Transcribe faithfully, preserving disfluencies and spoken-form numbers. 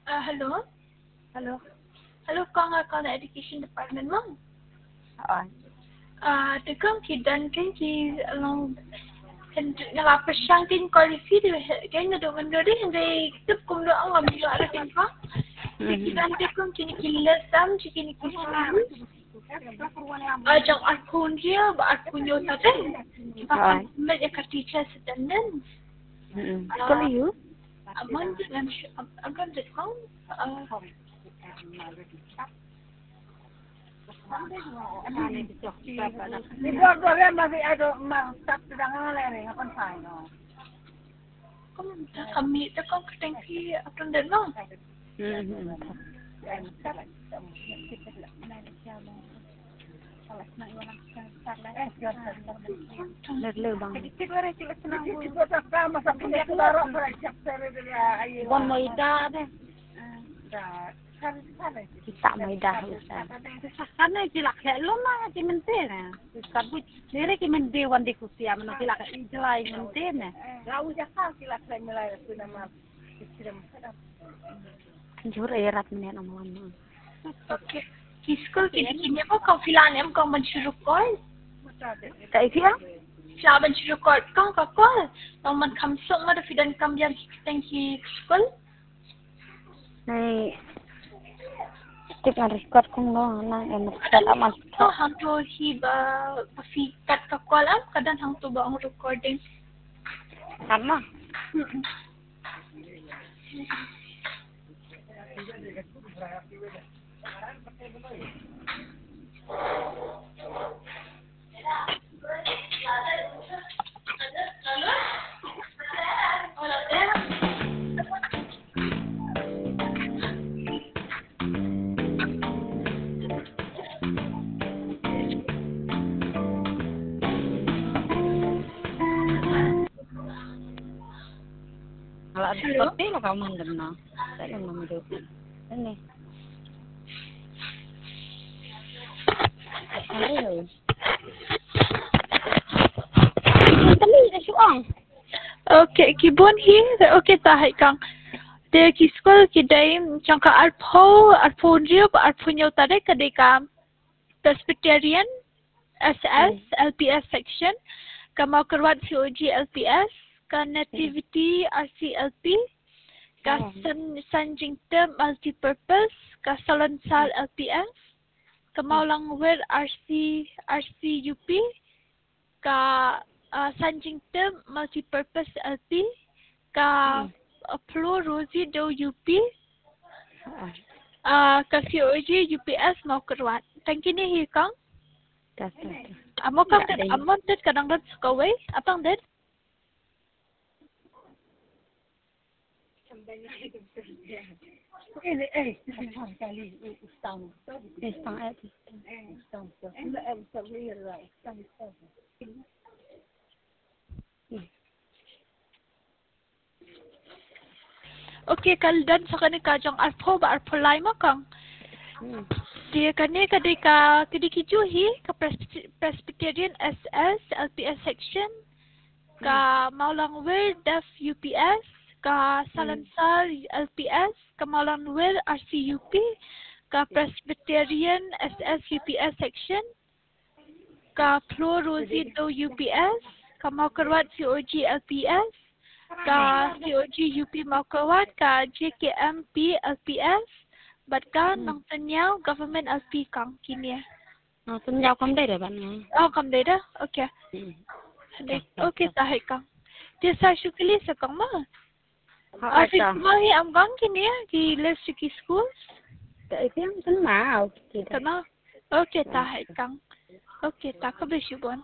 Uh, hello? Hello. Hello, kang akan education department mo? Oo. Ah, tegang kidan kan ki along kan nalapasyang tin quality de kan na doon gari hindi tip kung do ang amilo ara kan ka. Kidan tegang kini kilas sam kini kisali. Ah, jang akun dia ba akun yo tadi. Kita med ya teacher sedanen. Mm. Sekolah you? Amon dengan agan de kang ah Di ba ko rin masih ada mantap sedang ngelering apa sai no. kami tegang keteng ki akan dan no. Hmm. Lele bang. Bon mo ida deh. Kita mo ida Ustaz. Sana sila kelo na di mentena. Ustaz bu dire ki mende wan di kusia men sila ka ijlai mentena. Lau jaka sila ka milai su nama. Jur erat men amalan. Okay. Kisko kini kini mo kang filan em kang mensyurukol. Kai dia? Siya mensyurukol kang kakol. Nang man kamsong mo da fidan kam yang kiteng ki skol. Nei. Tik na record kung no nang em record aman. Oh, hang to hi ba pafikat kakol am kadan hang to ba ang recording. Sama. Hmm. Kalau ada seperti lo kamu mandem no. Saya mau hidup. Ini. Hello. Tali dah syuang. Okay, kibon hi. Okay, tahay kang. De kiskol kidai changka arpo arpo rio ba arpo nyaw tade kadai ka Presbyterian S S L P S section kamau kerwat C O G L P S ka nativity R C L P ka san sanjingte multipurpose ka salonsal L P S kamau langwer R C R C U P ka uh, sanjingte multipurpose L P ka Pro Rosie do U P uh, ka C O G U P S mau kerwat thank you ni hi kang Dah. amo kang tet amon tet kadang tet skawai apang tet Ini eh kali ustang. Ustang eh. Ustang. Ini eh sabir lah. Ustang ustang. okay kaldan sa kani kajang arpo ba arpo lai mo kang dia kani kadai ka kidi kijuhi ka Presbyterian S S L P S section ka Maulangwir Def U P S ka Salansal L P S ka Maulangwir R C U P ka Presbyterian S S U P S section ka Pro Rosie do U P S ka Maukarwat C O G L P S ka C O G U P Maukarwat ka J K M P L P S bat ka nang tanyaw government L P kang kini Nah, tunjau kam deh ban. oh kam deh dah okay okay tahay kang dia sa syukili sa kang ma Afik mahi am kang kini ya di les ki school Tại tiếng tính mà chị Tama okay tahay kang okay ta ka besubon